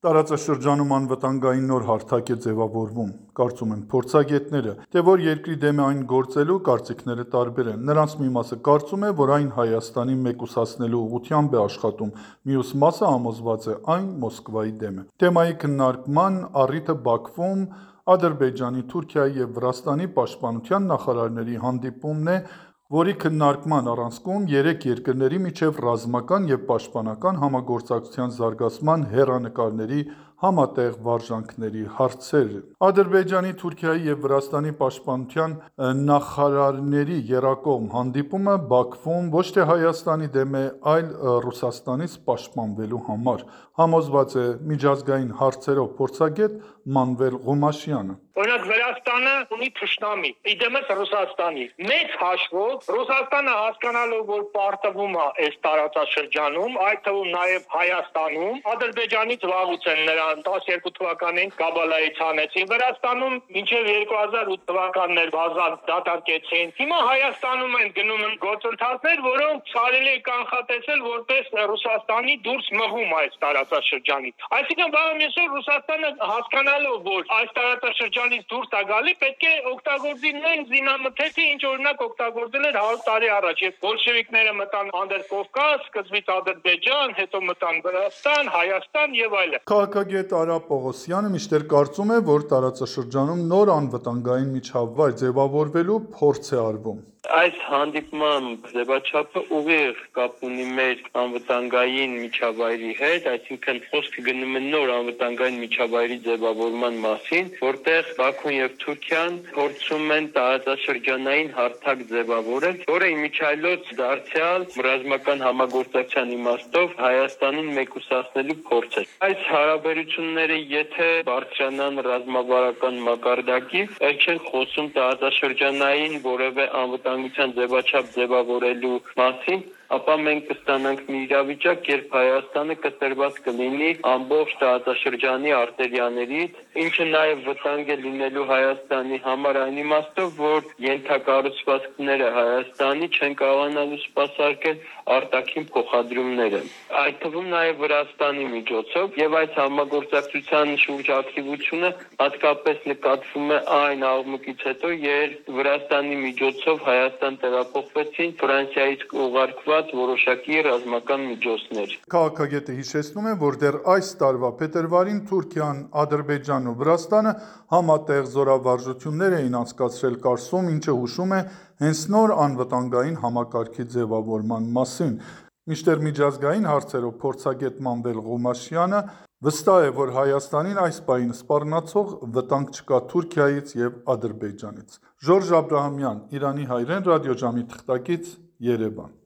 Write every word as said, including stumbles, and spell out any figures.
Տարածաշրջանում անվտանգային նոր հարթակ է ձևավորվում, կարծում են փորձագետները, թե որ երկրի դեմ է այն գործելու կարծիքները տարբեր են։ Նրանց մի մասը կարծում է, որ այն Հայաստանի մեկուսացնելու ուղղությամբ է աշխատում, մյուս մասը համոզված է այն Մոսկվայի դեմ է։ Թեմայի քննարկման առիթը Բաքվում Ադրբեջանի, Թուրքիայի և Վրաստանի պաշտպանության նախարարների հանդիպումն է, որի քննարկման առանցքում երեք երկրների միջև ռազմական և պաշտպանական համագործակցության զարգացման հեռանկարների համատեղ վարժանքների հարցեր։ Ադրբեջանի, Թուրքիայի և Վրաստանի պաշտպանության նախարարների եռակողմ հանդիպումը Բաքվում ոչ թե Հայաստանի դեմ է, այլ Ռուսաստանից պաշտպանվելու համար, համոզված է միջազգային հարցերով փորձագետ Մանվել Ղոմաշյանը։ Օրինակ Վրաստանը ունի թշնամի, իդեմս Ռուսաստանի։ Մեծ հաշվով Ռուսաստանը հասկանալով, որ պարտվում է այս տարածաշրջանում, այդ թվում նաև Հայաստանում, Ադրբեջանից վաղուց են նրան տասներկու թվականին Կաբալայից հանեցին Վրաստանում, մինչև երկու հազար ութ թվականներ բազար դատարկեցին։ Հիմա Հայաստանում են գնում են գործընթացներ, որոնք կարելի է կանխատեսել որպես Ռուսաստանի դուրս մղում այս տարածաշրջանից։ Այսինքն վաղը մյուսօր Ռուսաստանը հասկանալով, որ այս տարածաշրջանից դուրս է գալի, պետք է օգտագործի նույն զինամթերքը, ինչ օրինակ օգտագործել էր հարյուր տարի առաջ, երբ բոլշևիկները մտան Անդրկովկաս, սկզբից Ադրբեջան, հետո մտան Վրաստան, Հայաստան եւ այլն։ Քաղաքագետ Արա Պողոսյանը միշտեր կարծում է, որ տարածաշրջանում նոր անվտանգային միջավայր ձևավորվելու փորձ է արվում։ Այս հանդիպման ձևաչափը ուղիղ կապ ունի մեր անվտանգային միջավայրի հետ, այսինքն խոսքը գնում է նոր անվտանգային միջավայրի ձևավորման մասին, որտեղ Բաքուն եւ Թուրքիան փորձում են տարածաշրջանային հարթակ ձևավորել, որը իմիջիայլոց դարձյալ ռազմական համագործակցության իմաստով Հայաստանին մեկուսացնելու փորձ է։ Այս հարաբերությունները եթե բարձրանան ռազմավարական մակարդակի, այլ չեն խոսում տարածաշրջանային որևէ անվտանգության ձևաչափ ձևավորելու մասին, ապա մենք կստանանք մի իրավիճակ, երբ Հայաստանը կտրված կլինի ամբողջ տարածաշրջանի արտերիաներից, ինչը նաև վտանգ է լինելու Հայաստանի համար այն իմաստով, որ ենթակառուցվածքները Հայաստանի չեն կարողանալու սպասարկել արտաքին փոխադրումները, այդ թվում նաև Վրաստանի միջոցով, եւ այս համագործակցության շուրջ ակտիվությունը հատկապես նկատվում է այն աղմուկից հետո, երբ Վրաստանի միջոցով Հայաստան տեղափոխվեցին Ֆրանսիայից ուղարկված որոշակի ռազմական միջոցներ։ Քաղաքագետը հիշեցնում է, որ դեռ այս տարվա փետրվարին Թուրքիան, Ադրբեջանն ու Վրաստանը համատեղ զորավարժություններ էին անցկացրել Կարսում, ինչը հուշում է հենց նոր անվտանգային համակարգի ձևավորման մասին։ Մինչդեռ միջազգային հարցերով փորձագետ Մանվել Ղոմաշյանը վստահ է, որ Հայաստանին այս պահին սպառնացող վտանգ չկա Թուրքիայից և Ադրբեջանից։ Ժորժ Աբրահամյան, Իրանի հայրեն, ռադիոժամի թղթակից, Երևան։